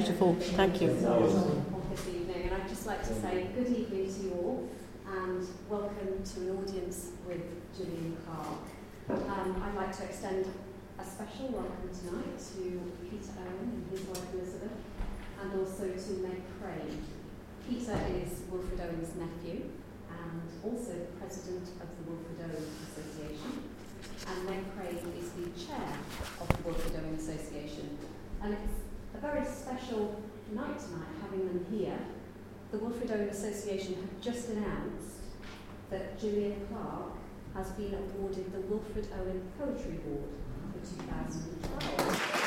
beautiful. Thank you. This evening, and I'd just like to say good evening to you all, and welcome to an audience with Gillian Clark. I'd like to extend a special welcome tonight to Peter Owen and his wife Elizabeth, and also to Meg Craig. Peter is Wilfred Owen's nephew, and also the president of the Wilfred Owen Association, and Meg Craig is the chair of the Wilfred Owen Association. And it's a very special night tonight having them here. The Wilfred Owen Association have just announced that Gillian Clark has been awarded the Wilfred Owen Poetry Award for 2012.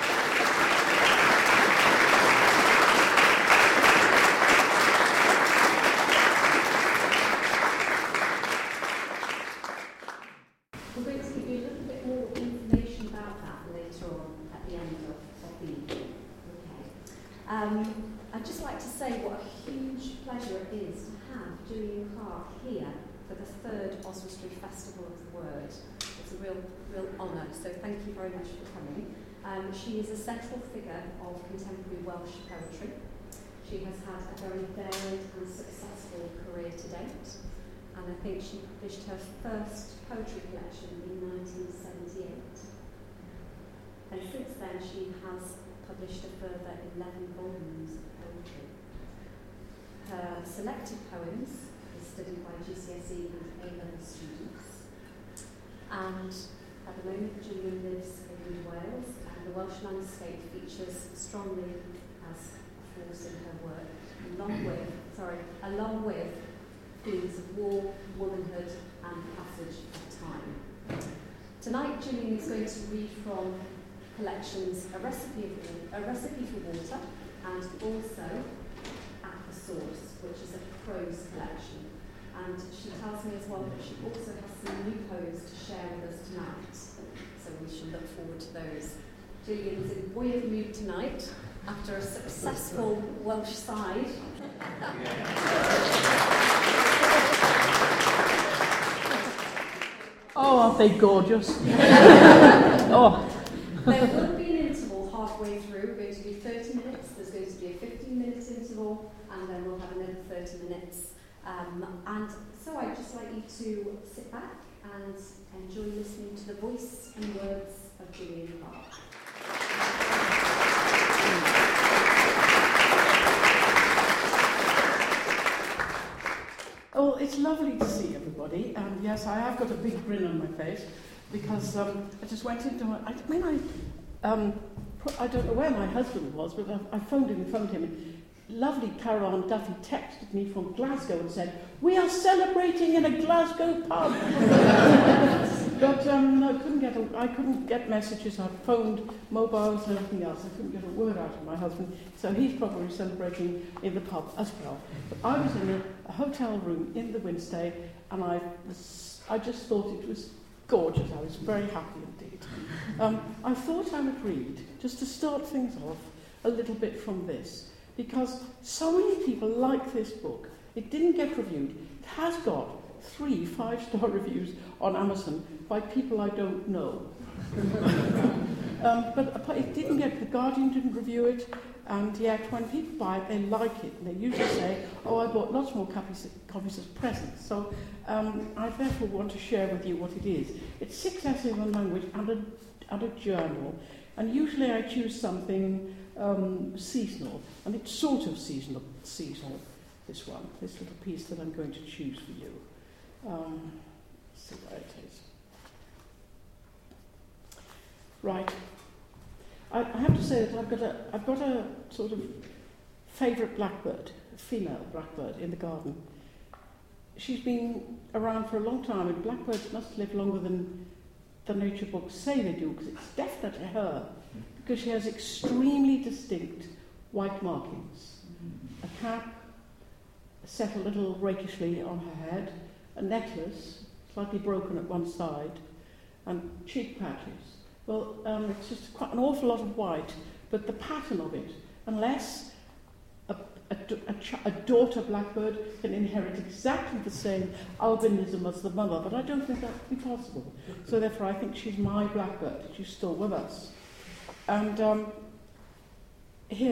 We're going to give you a little bit more information about that later on at the end of the evening. Okay. I'd just like to say what a huge pleasure it is to have Gillian Clark here for the third Oswestry Festival of the Word. It's a real honour, so thank you very much for coming. She is a central figure of contemporary Welsh poetry. She has had a very varied and successful career to date, and I think she published her first poetry collection in 1978. And since then she has published a further 11 volumes of poetry. Her selected poems is studied by GCSE and A-level students. And at the moment, Gillian lives in Wales, and the Welsh landscape features strongly as a force in her work, along with themes of war, womanhood, and passage of time. Tonight, Gillian is going to read from collections A Recipe for Water, and also At the Source, which is a prose collection. And she tells me as well that she also has some new poems to share with us tonight, so we should look forward to those. Gillian's in buoyant mood tonight after a successful Welsh side. Oh, aren't they gorgeous? Oh. There will be an interval halfway through. We're going to do 30 minutes. There's going to be a 15-minute interval, and then we'll have another 30 minutes. And so I'd just like you to sit back and enjoy listening to the voice and words of Gillian Clark. Oh, it's lovely to see everybody, and yes, I have got a big grin on my face because I just went into I don't know where my husband was, but I phoned him. And lovely Caroline Duffy texted me from Glasgow and said, "We are celebrating in a Glasgow pub." But no, I couldn't get messages. I phoned mobiles and everything else. I couldn't get a word out of my husband, so he's probably celebrating in the pub as well. But I was in a hotel room in the Winstay, and I just thought it was gorgeous. I was very happy indeed. I thought I would read, just to start things off, a little bit from this, because so many people like this book. It didn't get reviewed. It has got 3 5-star reviews on Amazon by people I don't know. But it didn't get, The Guardian didn't review it, and yet when people buy it, they like it. And they usually say, "Oh, I bought lots more copies as presents." So I therefore want to share with you what it is. It's 6 essays on language and a journal, and usually I choose something seasonal, and it's sort of seasonal, this little piece that I'm going to choose for you. Let's see where it is. Right. I have to say that I've got a sort of favourite blackbird, a female blackbird in the garden. She's been around for a long time, and blackbirds must live longer than the nature books say they do, because it's definitely her, because she has extremely distinct white markings. A cap, set a little rakishly on her head, a necklace, slightly broken at one side, and cheek patches. Well, it's just quite an awful lot of white, but the pattern of it, unless a daughter blackbird can inherit exactly the same albinism as the mother, but I don't think that would be possible. So therefore I think she's my blackbird. She's still with us. And here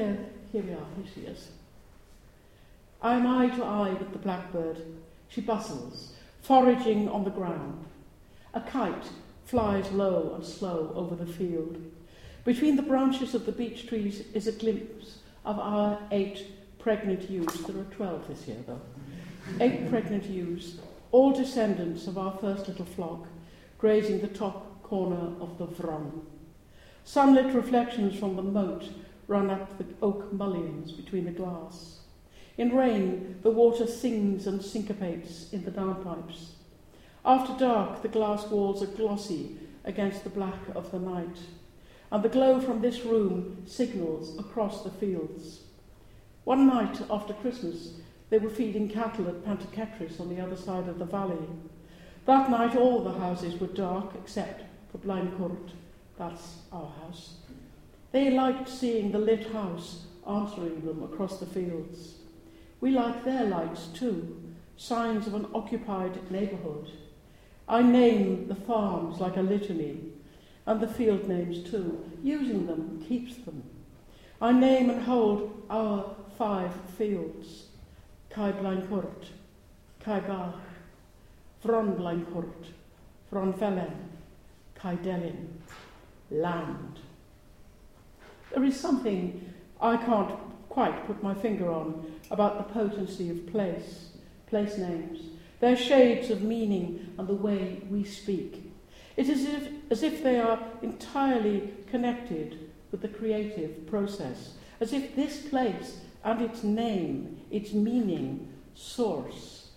here we are, here she is. I am eye to eye with the blackbird. She bustles, foraging on the ground. A kite flies low and slow over the field. Between the branches of the beech trees is a glimpse of our 8 pregnant ewes. There are 12 this year, though. 8 pregnant ewes, all descendants of our first little flock, grazing the top corner of the Vron. Sunlit reflections from the moat run up the oak mullions between the glass. In rain, the water sings and syncopates in the downpipes. After dark, the glass walls are glossy against the black of the night, and the glow from this room signals across the fields. One night after Christmas, they were feeding cattle at Pantocatris on the other side of the valley. That night all the houses were dark except for Blaencourt. That's our house. They liked seeing the lit house answering them across the fields. We liked their lights too, signs of an occupied neighbourhood. I name the farms like a litany, and the field names too. Using them keeps them. I name and hold our 5 fields. Kai Blaencourt, Kai Bach, Vron Blaencourt, Vron Velen, Kai Delin, land. There is something I can't quite put my finger on about the potency of place names, their shades of meaning and the way we speak. It is as if they are entirely connected with the creative process, as if this place and its name, its meaning, source.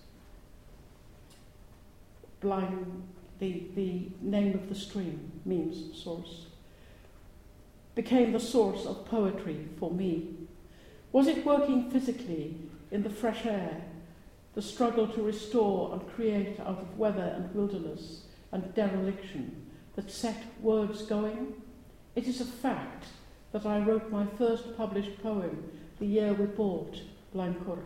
The name of the stream means source. Became the source of poetry for me. Was it working physically in the fresh air, the struggle to restore and create out of weather and wilderness and dereliction that set words going? It is a fact that I wrote my first published poem the year we bought Blaencourt.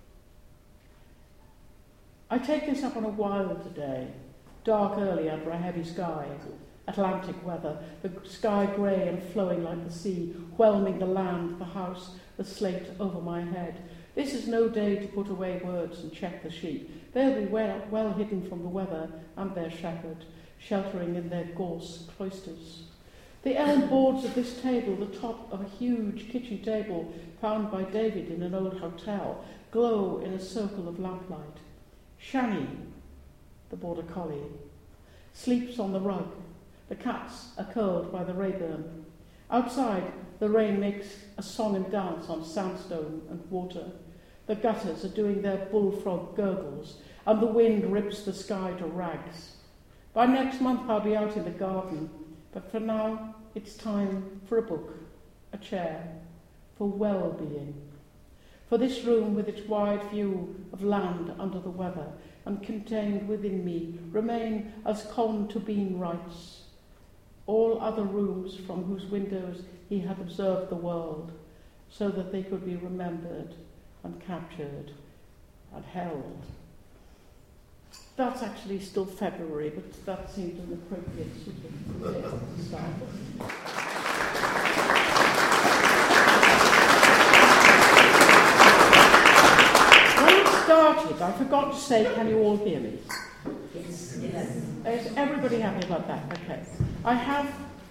I take this up on a wild day, dark early under a heavy sky, Atlantic weather, the sky grey and flowing like the sea, whelming the land, the house, the slate over my head. This is no day to put away words and check the sheep. They'll be well hidden from the weather and their shepherd, sheltering in their gorse cloisters. The elm boards of this table, the top of a huge kitchen table found by David in an old hotel, glow in a circle of lamplight. Shani, the border collie, sleeps on the rug. The cats are curled by the Rayburn. Outside, the rain makes a song and dance on sandstone and water. The gutters are doing their bullfrog gurgles, and the wind rips the sky to rags. By next month, I'll be out in the garden, but for now, it's time for a book, a chair, for well-being. For this room with its wide view of land under the weather, and contained within me, remain as Con Tobin writes, all other rooms from whose windows he had observed the world, so that they could be remembered and captured and held. That's actually still February, but that seemed an appropriate sort of date to start. When it started, I forgot to say, can you all hear me? Yes. Is everybody happy about that? Okay. I have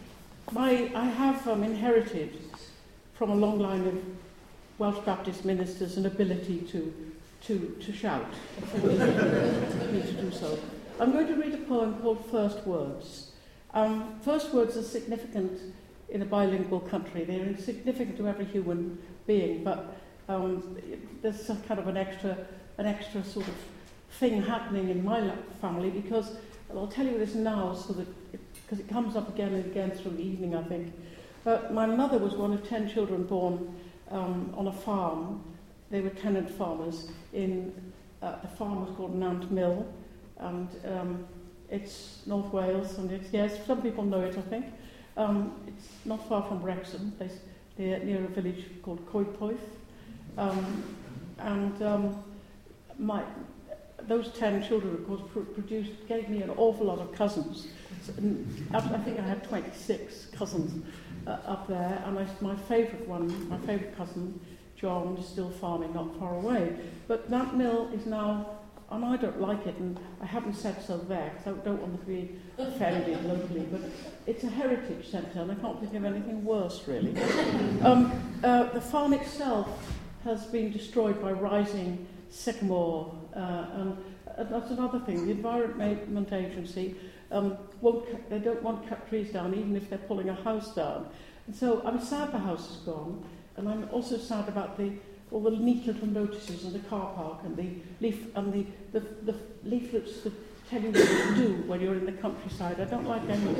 inherited from a long line of Welsh Baptist ministers an ability to shout. For me to do so. I'm going to read a poem called First Words. First words are significant in a bilingual country. They're significant to every human being, but there's some kind of an extra sort of thing happening in my family because, and I'll tell you this now so that because it comes up again and again through the evening, I think. My mother was one of 10 children born on a farm. They were tenant farmers in the farm was called Nant Mill, and it's North Wales, and yes, some people know it, I think. It's not far from Wrexham, near a village called Coedpoeth. those 10 children, of course, gave me an awful lot of cousins. I think I had 26 cousins up there, and my favourite cousin, John, is still farming not far away. But that mill is now, and I don't like it, and I haven't said so there, because I don't want to be offended locally, but it's a heritage centre, and I can't think of anything worse, really. The farm itself has been destroyed by rising sycamore, and that's another thing. The Environment Agency, they don't want to cut trees down, even if they're pulling a house down. And so I'm sad the house is gone, and I'm also sad about all the neat little notices in the car park and the leaflets that tell you what to do when you're in the countryside. I don't like any of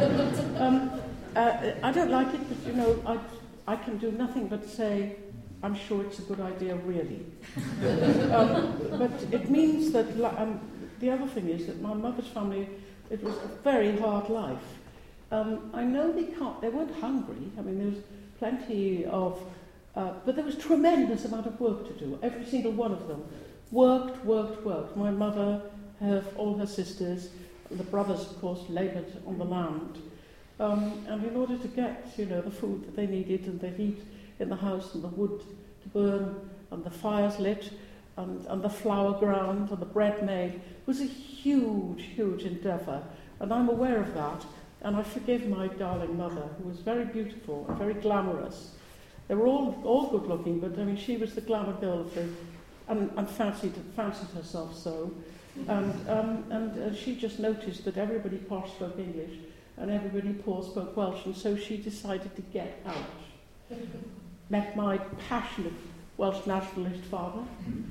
that. I don't like it, but I can do nothing but say, I'm sure it's a good idea, really. But it means that the other thing is that my mother's family, it was a very hard life. I know they weren't hungry. I mean, there was plenty of, but there was tremendous amount of work to do. Every single one of them worked. My mother, all her sisters, the brothers, of course, laboured on the land. And in order to get, the food that they needed and the heat in the house and the wood to burn and the fires lit and the flour ground and the bread made was a huge, huge endeavour. And I'm aware of that. And I forgive my darling mother, who was very beautiful and very glamorous. They were all good looking, but I mean, she was the glamour girl of and fancied herself so. And she just noticed that everybody posh spoke English and everybody poor spoke Welsh, and so she decided to get out. Met my passionate Welsh nationalist father,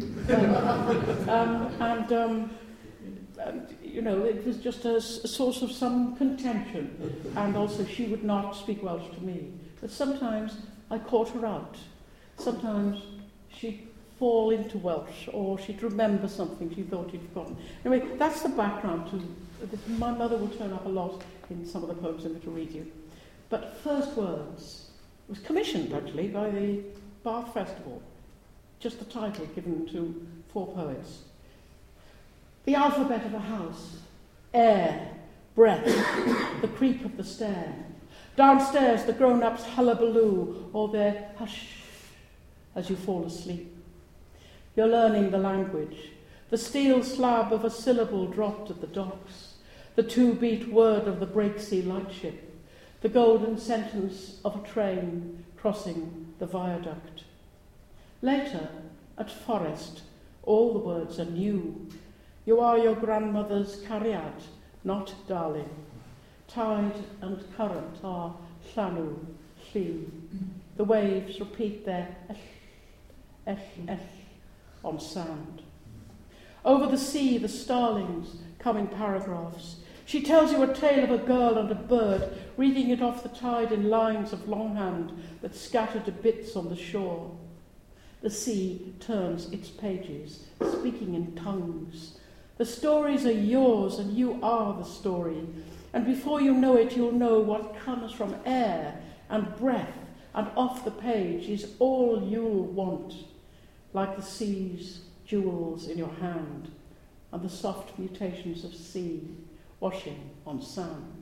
it was just a source of some contention, and also she would not speak Welsh to me. But sometimes I caught her out. Sometimes she'd fall into Welsh, or she'd remember something she thought she'd forgotten. Anyway, that's the background to my mother will turn up a lot in some of the poems I'm going to read you. But First Words was commissioned, actually, by the Bath Festival. Just the title given to 4 poets. The alphabet of a house, air, breath, the creak of the stair. Downstairs, the grown-ups' hullabaloo, or their hush as you fall asleep. You're learning the language, the steel slab of a syllable dropped at the docks, the 2-beat word of the breaksea lightship, the golden sentence of a train crossing the viaduct. Later, at Forest, all the words are new. You are your grandmother's cariad, not darling. Tide and current are llanw, llun. The waves repeat their on sand. Over the sea, the starlings come in paragraphs. She tells you a tale of a girl and a bird, reading it off the tide in lines of longhand that scatter to bits on the shore. The sea turns its pages, speaking in tongues. The stories are yours, and you are the story. And before you know it, you'll know what comes from air and breath, and off the page is all you'll want, like the sea's jewels in your hand, and the soft mutations of sea washing on sand.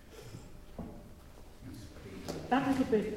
That little bit.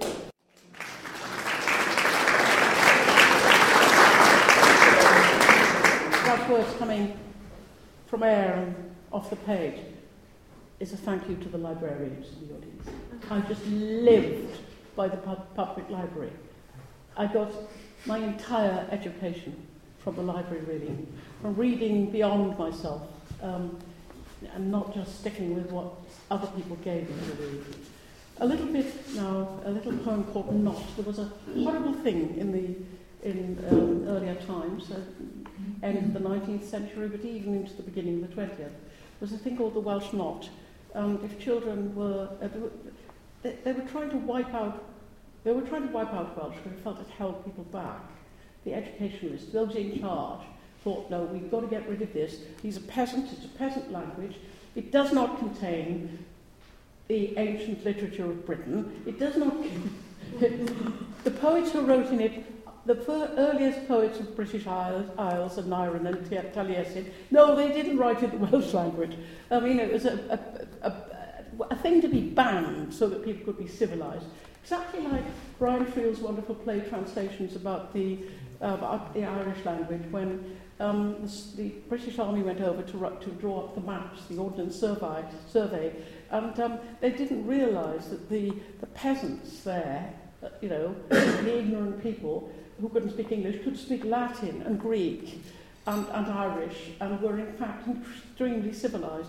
That words coming from air and off the page is a thank you to the librarians in the audience. I just lived by the public library. I got my entire education from the library, really, from reading beyond myself, and not just sticking with what other people gave me to read. A little poem called Not. There was a horrible thing in earlier times, end of the 19th century, but even into the beginning of the 20th. There was a thing called the Welsh Not. If children were, they were trying to wipe out Welsh because they felt it held people back. The educationalists, those in charge, thought, no, we've got to get rid of this. These are peasants, it's a peasant language. It does not contain the ancient literature of Britain. It does not. The poets who wrote in it the earliest poets of British Isles are Nyren and Taliesin. No, they didn't write in the Welsh language. I mean, it was a thing to be banned so that people could be civilised. Exactly like Brian Friel's wonderful play translations about the Irish language when the British Army went over to draw up the maps, the Ordnance Survey, and they didn't realise that the peasants there, the ignorant people who couldn't speak English, could speak Latin and Greek and Irish, and were in fact extremely civilised.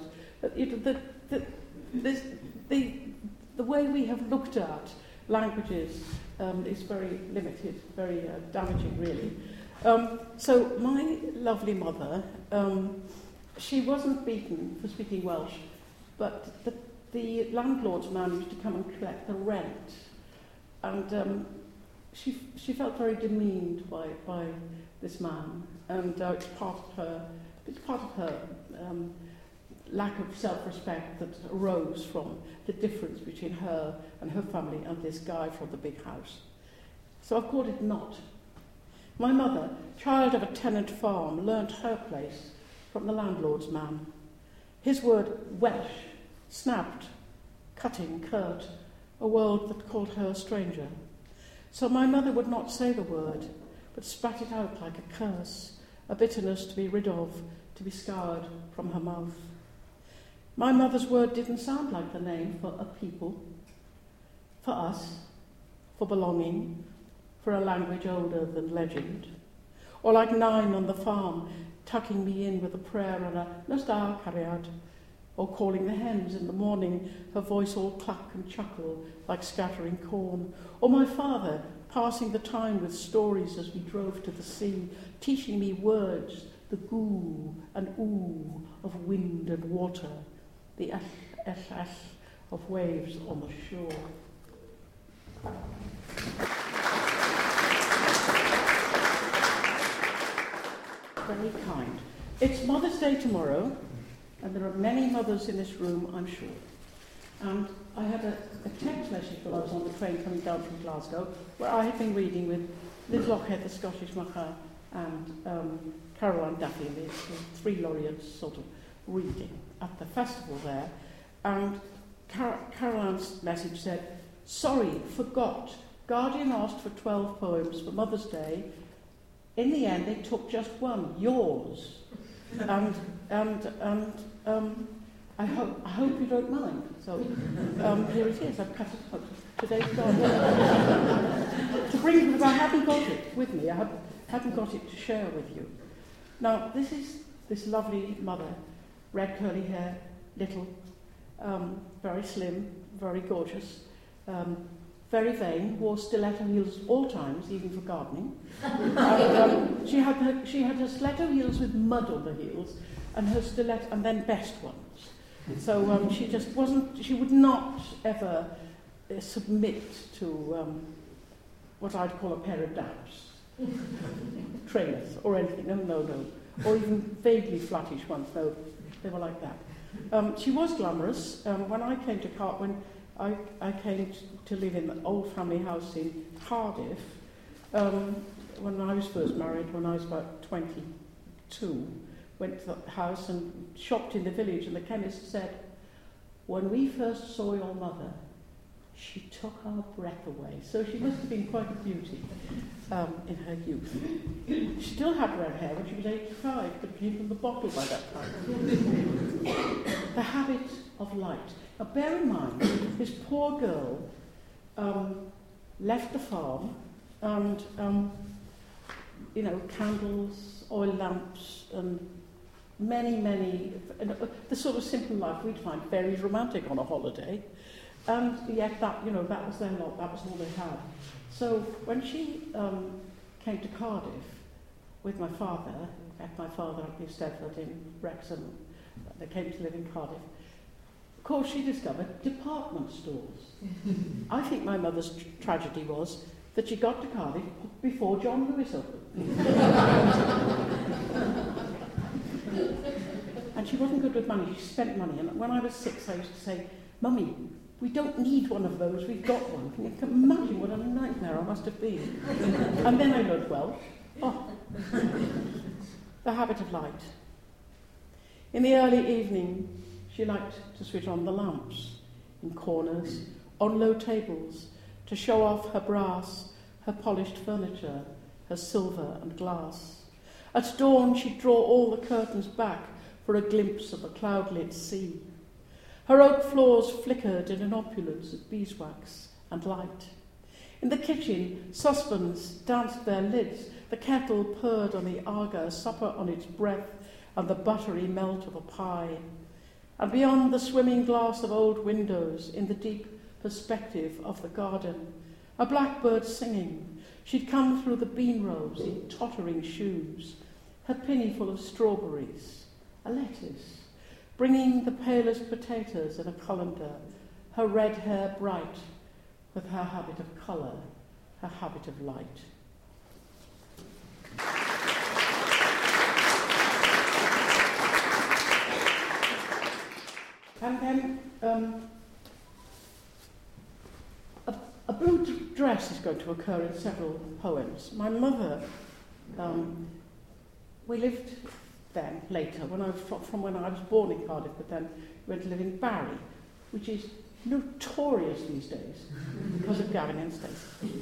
The way we have looked at languages is very limited, very damaging, really. So my lovely mother, she wasn't beaten for speaking Welsh, but the landlord's man used to come and collect the rent, and she felt very demeaned by this man, and it's part of her lack of self-respect that arose from the difference between her and her family and this guy from the big house. So I've called it not. My mother, child of a tenant farm, learnt her place from the landlord's man. His word Welsh, snapped, cutting, curt, a world that called her a stranger. So my mother would not say the word, but spat it out like a curse, a bitterness to be rid of, to be scoured from her mouth. My mother's word didn't sound like the name for a people, for us, for belonging, for a language older than legend, or like Nine on the farm, tucking me in with a prayer and a "Nos da, cariad," or calling the hens in the morning, her voice all cluck and chuckle like scattering corn, or my father passing the time with stories as we drove to the sea, teaching me words, the goo and ooh of wind and water, the ash of waves on the shore. Very kind. It's Mother's Day tomorrow, and there are many mothers in this room, I'm sure. And I had a text message while I was on the train coming down from Glasgow, where I had been reading with Liz Lockhead, the Scottish Macha, and Caroline Duffy, the three laureates sort of reading at the festival there. And Caroline's message said, "Sorry, forgot. Guardian asked for 12 poems for Mother's Day. In the end, they took just one, yours. And I hope you don't mind." So here it is. I've cut it out. Today's gone. To bring it, but I haven't got it with me. I haven't got it to share with you. Now, this is this lovely mother, red curly hair, little, very slim, very gorgeous, very vain, wore stiletto heels all times, even for gardening. And, she had her stiletto heels with mud on the heels, and her stiletto, and then best ones. So she just wasn't. She would not ever submit to what I'd call a pair of damps, trainers or anything. No, or even vaguely flattish ones. No, they were like that. She was glamorous. When I came to live in the old family house in Cardiff, when I was first married, when I was about 22, went to the house and shopped in the village, and the chemist said, "When we first saw your mother, she took our breath away." So she must have been quite a beauty in her youth. She still had red hair when she was 85, but came from the bottle by that time. The habit of light. Now bear in mind, this poor girl left the farm, and candles, oil lamps, and many, the sort of simple life we'd find very romantic on a holiday, and yet that was their lot, that was all they had. So when she came to Cardiff with my father, at New Stedford in Wrexham, they came to live in Cardiff. Of course, she discovered department stores. I think my mother's tragedy was that she got to Cardiff before John Lewis opened. And she wasn't good with money. She spent money. And when I was 6, I used to say, "Mummy, We don't need one of those, we've got one. Can you imagine what a nightmare I must have been? And then I learned, the habit of light. In the early evening, she liked to switch on the lamps in corners, on low tables, to show off her brass, her polished furniture, her silver and glass. At dawn, she'd draw all the curtains back for a glimpse of a cloudlit sea. Her oak floors flickered in an opulence of beeswax and light. In the kitchen, saucepans danced their lids, the kettle purred on the Aga, supper on its breath, and the buttery melt of a pie. And beyond the swimming glass of old windows, in the deep perspective of the garden, a blackbird singing. She'd come through the bean rows in tottering shoes, her pinny full of strawberries, a lettuce, bringing the palest potatoes in a colander, her red hair bright with her habit of colour, her habit of light. And then a blue dress is going to occur in several poems. My mother, we lived then, later, from when I was born in Cardiff, but then went to live in Barry, which is notorious these days because of Gavin and Stacey.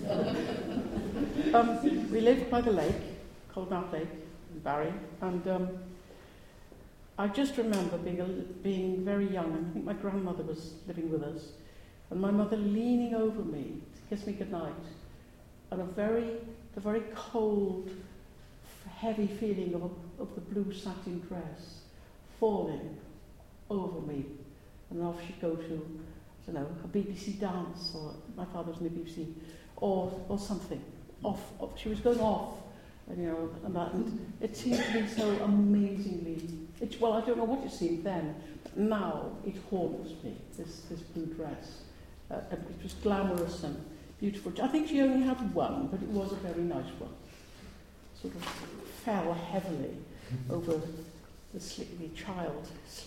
We lived by the lake, Coldmouth Lake, in Barry, and I just remember being very young, and I think my grandmother was living with us, and my mother leaning over me to kiss me goodnight, and the very cold, heavy feeling of the blue satin dress falling over me, and off she'd go to, I don't know, a BBC dance, or my father was in the BBC, or something. Off. She was going off, and it seemed to me so amazingly. I don't know what it seemed then, but now it haunts me. This blue dress. It was glamorous and beautiful. I think she only had one, but it was a very nice one. Sort of fell heavily over the sleepy child.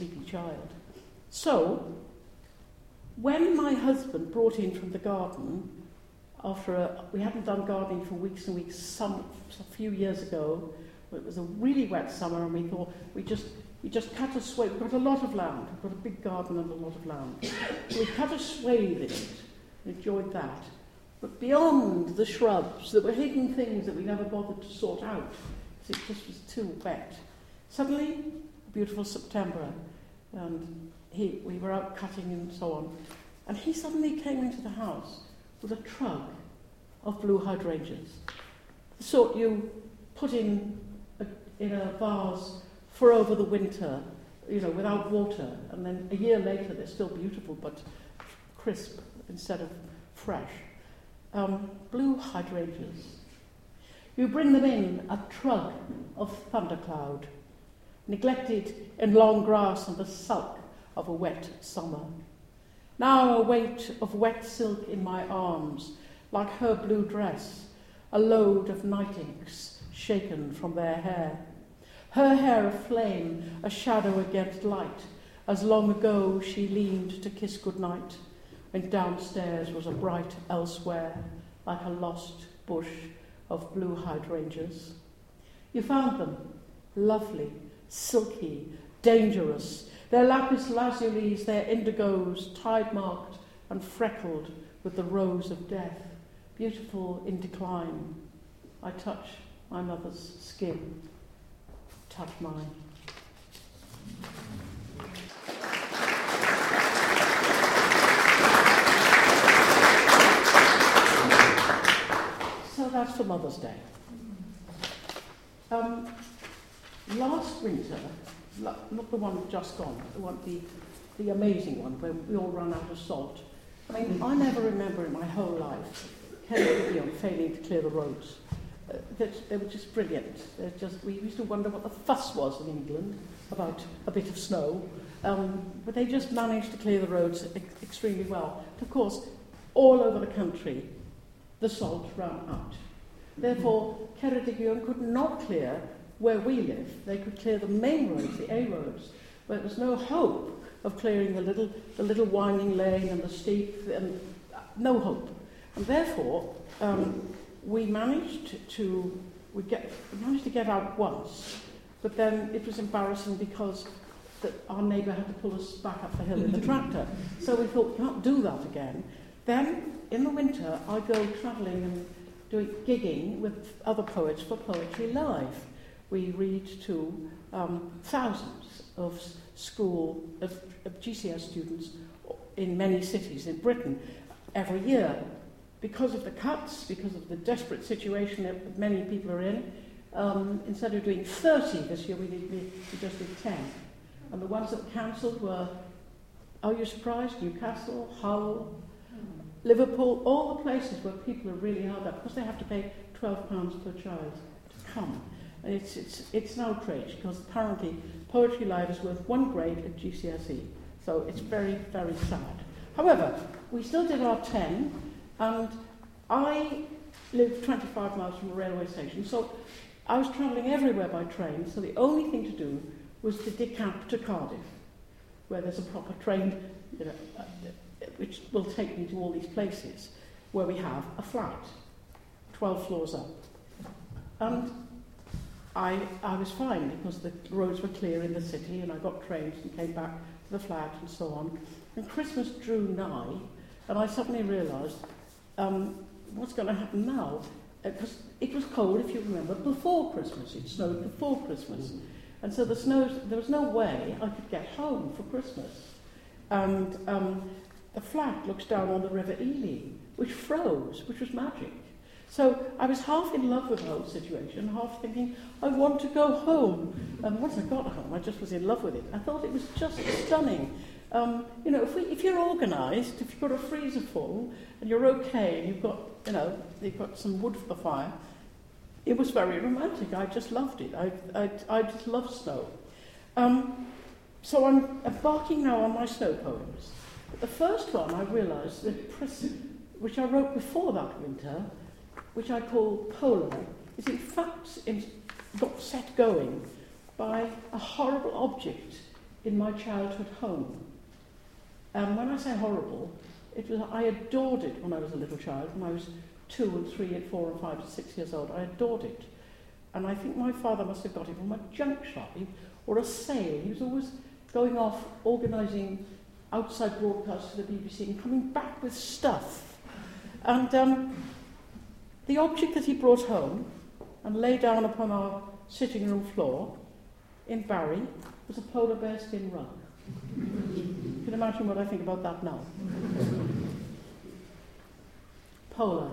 So, when my husband brought in from the garden, we hadn't done gardening for weeks and weeks, a few years ago, it was a really wet summer, and we thought we just cut a swathe. We've got a lot of land. We've got a big garden and a lot of land. So we cut a swathe in it and enjoyed that. But beyond the shrubs, there were hidden things that we never bothered to sort out because it just was too wet. Suddenly, a beautiful September, and we were out cutting and so on, and he suddenly came into the house with a trug of blue hydrangeas, the sort you put in a vase for over the winter, without water, and then a year later they're still beautiful but crisp instead of fresh. Blue hydrangeas. You bring them in a trug of thundercloud, neglected in long grass and the sulk of a wet summer. Now a weight of wet silk in my arms, like her blue dress, a load of night inks shaken from their hair. Her hair aflame, a shadow against light, as long ago she leaned to kiss goodnight, when downstairs was a bright elsewhere, like a lost bush of blue hydrangeas. You found them, lovely, silky, dangerous, their lapis lazulis, their indigos, tide-marked and freckled with the rose of death, beautiful in decline. I touch my mother's skin. Touch mine. So that's for Mother's Day. Last winter, not the one just gone, the amazing one where we all ran out of salt. I mean, I never remember in my whole life Ceredigion failing to clear the roads. They were just brilliant. We used to wonder what the fuss was in England about a bit of snow, but they just managed to clear the roads extremely well. Of course, all over the country, the salt ran out. Therefore, Ceredigion could not clear where we live. They could clear the main roads, the A roads, but there was no hope of clearing the little winding lane and the steep, and no hope. And therefore, we managed to get out once, but then it was embarrassing because our neighbour had to pull us back up the hill in the tractor. So we thought, we can't do that again. Then, in the winter, I go travelling and doing gigging with other poets for Poetry Live. We read to thousands of GCS students in many cities in Britain every year. Because of the cuts, because of the desperate situation that many people are in, instead of doing 30 this year, we just did 10. And the ones that were cancelled were, are you surprised? Newcastle, Hull, Liverpool, all the places where people are really hard up because they have to pay £12 per child to come. And it's an outrage because apparently Poetry Live is worth 1 grade at GCSE. So it's very, very sad. However, we still did our 10, and I live 25 miles from a railway station, so I was travelling everywhere by train, so the only thing to do was to decamp to Cardiff, where there's a proper train, which will take me to all these places, where we have a flat, 12 floors up. And I was fine because the roads were clear in the city, and I got trains and came back to the flat and so on. And Christmas drew nigh, and I suddenly realised, what's going to happen now? Because it was cold, if you remember, before Christmas. It snowed before Christmas. And so there was no way I could get home for Christmas. And the flat looks down on the River Ely, which froze, which was magic. So I was half in love with the whole situation, half thinking, I want to go home. And once I got home, I just was in love with it. I thought it was just stunning. If you're organised, if you've got a freezer full, and you're okay, and you've got some wood for the fire, it was very romantic. I just loved it. I just love snow. So I'm embarking now on my snow poems. But the first one, I realised, which I wrote before that winter, which I call Polar, is in fact got set going by a horrible object in my childhood home. When I say horrible, I adored it when I was a little child. When I was 2 and 3 and 4 and 5 and 6 years old, I adored it. And I think my father must have got it from a junk shop or a sale. He was always going off, organising outside broadcasts for the BBC and coming back with stuff. And the object that he brought home and lay down upon our sitting room floor in Barry was a polar bear skin rug. You can imagine what I think about that now. Polar.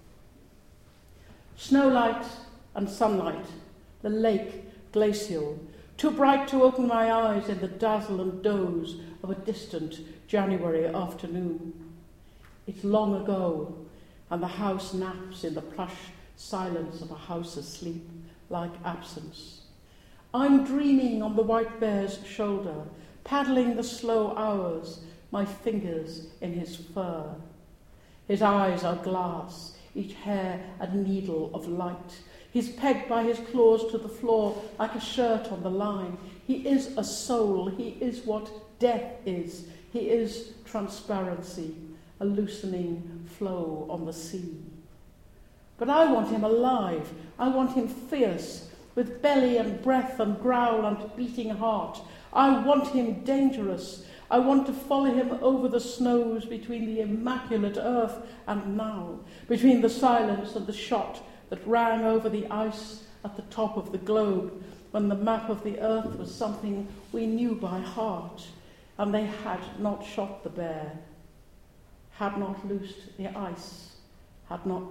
Snowlight and sunlight, the lake glacial, too bright to open my eyes in the dazzle and doze of a distant January afternoon. It's long ago, and the house naps in the plush silence of a house asleep, like absence. I'm dreaming on the white bear's shoulder, paddling the slow hours, my fingers in his fur. His eyes are glass, each hair a needle of light. He's pegged by his claws to the floor like a shirt on the line. He is a soul. He is what death is. He is transparency, a loosening flow on the sea. But I want him alive. I want him fierce, with belly and breath and growl and beating heart. I want him dangerous. I want to follow him over the snows between the immaculate earth and now, between the silence and the shot that rang over the ice at the top of the globe, when the map of the earth was something we knew by heart, and they had not shot the bear, had not loosed the ice, had not.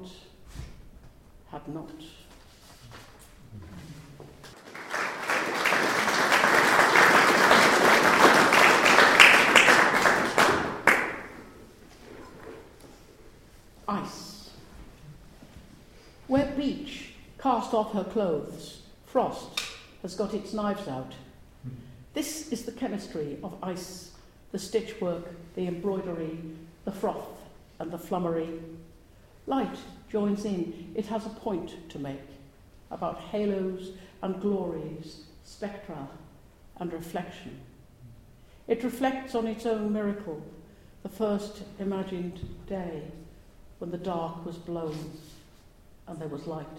Ice. Where beach cast off her clothes, frost has got its knives out. This is the chemistry of ice, the stitchwork, the embroidery, the froth and the flummery. Light joins in. It has a point to make about halos and glories, spectra and reflection. It reflects on its own miracle, the first imagined day when the dark was blown and there was light.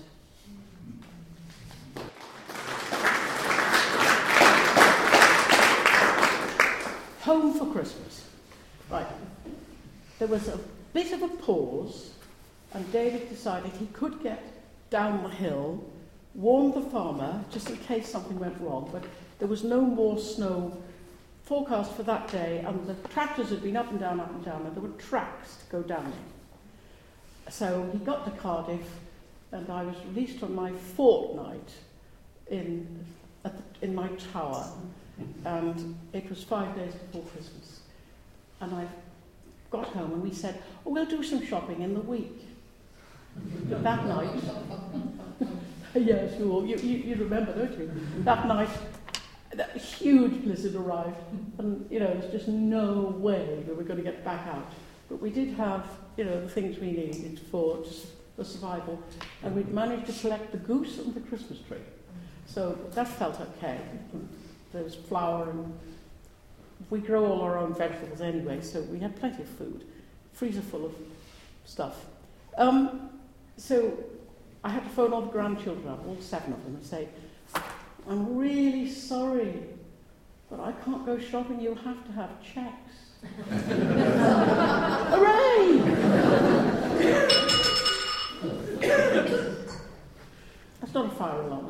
Home for Christmas. Right. There was a bit of a pause, and David decided he could get down the hill, warned the farmer, just in case something went wrong, but there was no more snow forecast for that day, and the tractors had been up and down, and there were tracks to go down it. So he got to Cardiff, and I was released on my fortnight in my tower, and it was 5 days before Christmas. And I got home, and we said, "Oh, we'll do some shopping in the week." That night, yes, you remember, don't you? That night, that huge blizzard arrived, and there's just no way that we're going to get back out. But we did have, the things we needed for survival, and we'd managed to collect the goose and the Christmas tree. So that felt okay. There was flour, and we grow all our own vegetables anyway, so we had plenty of food, freezer full of stuff. So I had to phone all the grandchildren up, all 7 of them, and say, "I'm really sorry, but I can't go shopping. You'll have to have cheques." Hooray! That's not a fire alarm.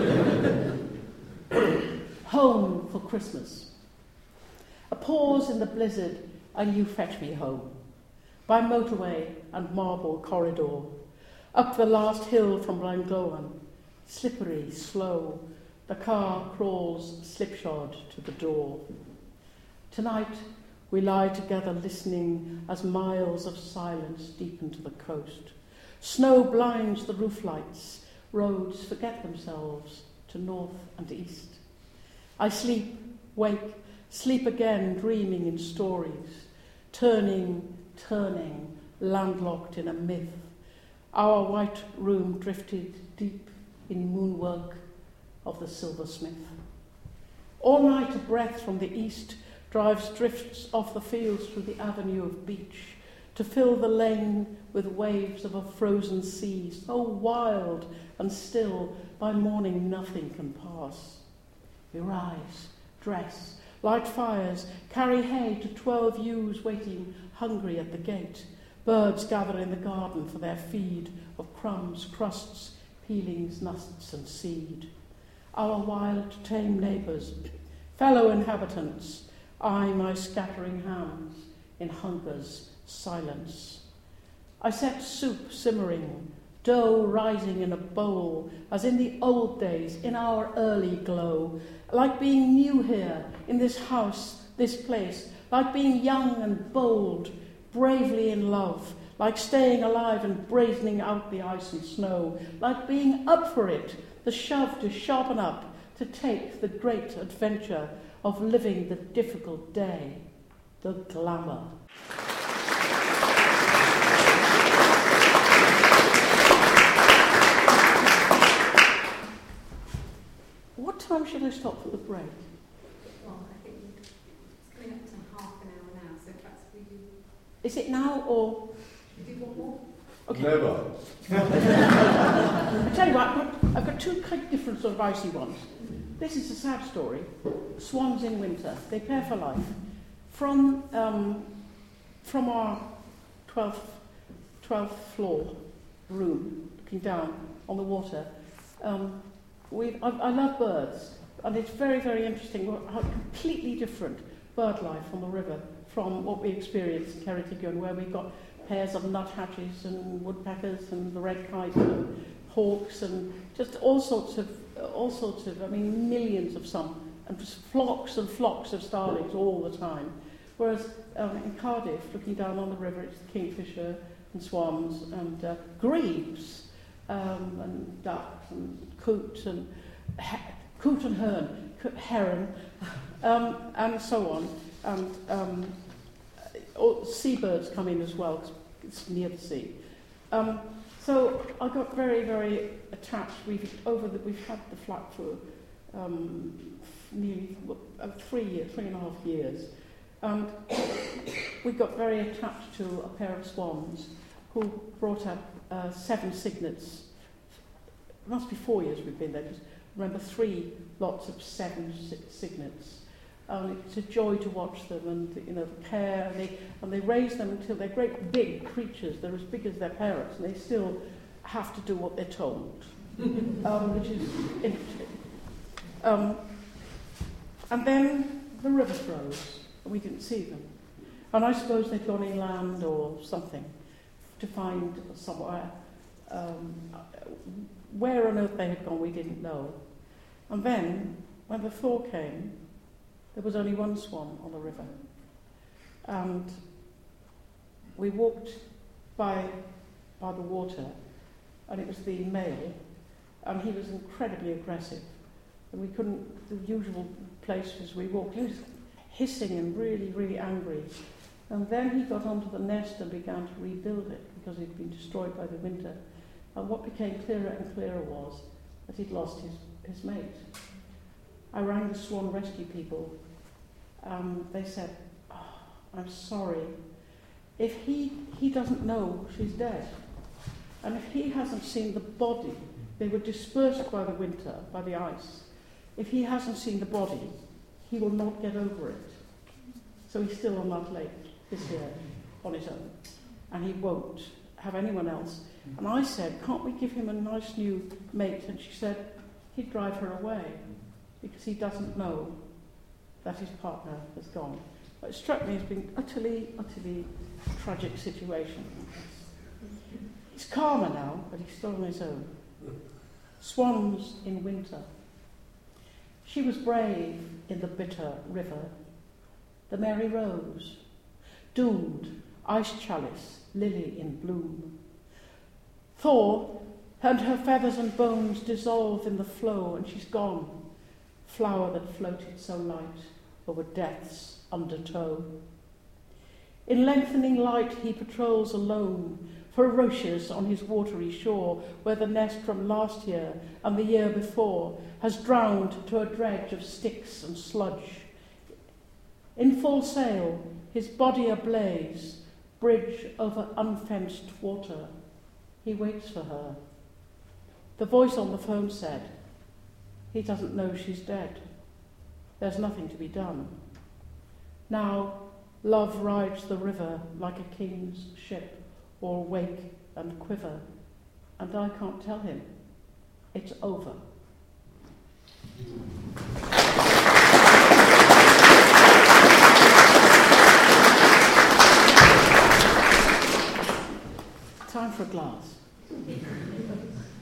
Home for Christmas. A pause in the blizzard, and you fetch me home. By motorway and marble corridor, up the last hill from Glenglowen, slippery, slow, the car crawls slipshod to the door. Tonight we lie together listening as miles of silence deepen to the coast. Snow blinds the roof lights, roads forget themselves to north and east. I sleep, wake, sleep again, dreaming in stories, turning, landlocked in a myth. Our white room drifted deep in moonwork of the silversmith. All night a breath from the east drives drifts off the fields through the avenue of beach to fill the lane with waves of a frozen sea, so wild and still, by morning nothing can pass. We rise, dress, light fires, carry hay to 12 ewes waiting hungry at the gate. Birds gather in the garden for their feed of crumbs, crusts, peelings, nuts and seed. Our wild, tame neighbours, fellow inhabitants, eye my scattering hands in hunger's silence. I set soup simmering, dough rising in a bowl, as in the old days, in our early glow, like being new here, in this house, this place, like being young and bold, bravely in love, like staying alive and brazening out the ice and snow, like being up for it, the shove to sharpen up, to take the great adventure of living the difficult day, the glamour. What time should I stop for the break? Well, I think it's coming up to half an hour now, so perhaps we do... Is it now or... Do you want more? Okay. Never. I tell you what, I've got 2 quite different sort of icy ones. This is a sad story. Swans in winter. They pair for life. From our 12th floor room, looking down on the water, I love birds, and it's very, very interesting how completely different bird life on the river from what we experience in Ceredigion, where we've got pairs of nuthatches and woodpeckers and the red kite and hawks and just all sorts of, millions of some, and just flocks and flocks of starlings all the time. Whereas in Cardiff, looking down on the river, it's kingfisher and swans and grebes and ducks and coot and heron, and so on. And seabirds come in as well, 'cause it's near the sea. So I got very, very attached. We've had the flat for nearly 3.5 years. And we got very attached to a pair of swans who brought up 7 cygnets. It must be 4 years we've been there, because remember 3 lots of 7 cygnets. It's a joy to watch them, and the care, and they raise them until they're great big creatures. They're as big as their parents, and they still have to do what they're told, which is interesting. And then the river froze, and we didn't see them. And I suppose they'd gone inland or something to find somewhere. Where on earth they had gone, we didn't know. And then, when the thaw came, there was only one swan on the river. And we walked by the water, and it was the male, and he was incredibly aggressive. And we couldn't, the usual places we walked, he was hissing and really, really angry. And then he got onto the nest and began to rebuild it, because it had been destroyed by the winter. And what became clearer and clearer was that he'd lost his mate. I rang the swan rescue people. They said, I'm sorry. If he doesn't know she's dead, and if he hasn't seen the body, they were dispersed by the winter, by the ice. If he hasn't seen the body, he will not get over it. So he's still on that lake this year, on his own. And he won't have anyone else. And I said, can't we give him a nice new mate? And she said, he'd drive her away, because he doesn't know that his partner has gone. But it struck me as being utterly tragic situation. He's calmer now, but he's still on his own. Swans in winter. She was brave in the bitter river. The Mary Rose, doomed, ice chalice, lily in bloom. Thaw, and her feathers and bones dissolve in the flow, and she's gone. Flower that floated so light over death's undertow. In lengthening light he patrols alone, ferocious on his watery shore, where the nest from last year and the year before has drowned to a dredge of sticks and sludge. In full sail, his body ablaze, bridge over unfenced water. He waits for her. The voice on the phone said, he doesn't know she's dead. There's nothing to be done. Now, love rides the river like a king's ship, all wake and quiver, and I can't tell him. It's over. Time for a glass.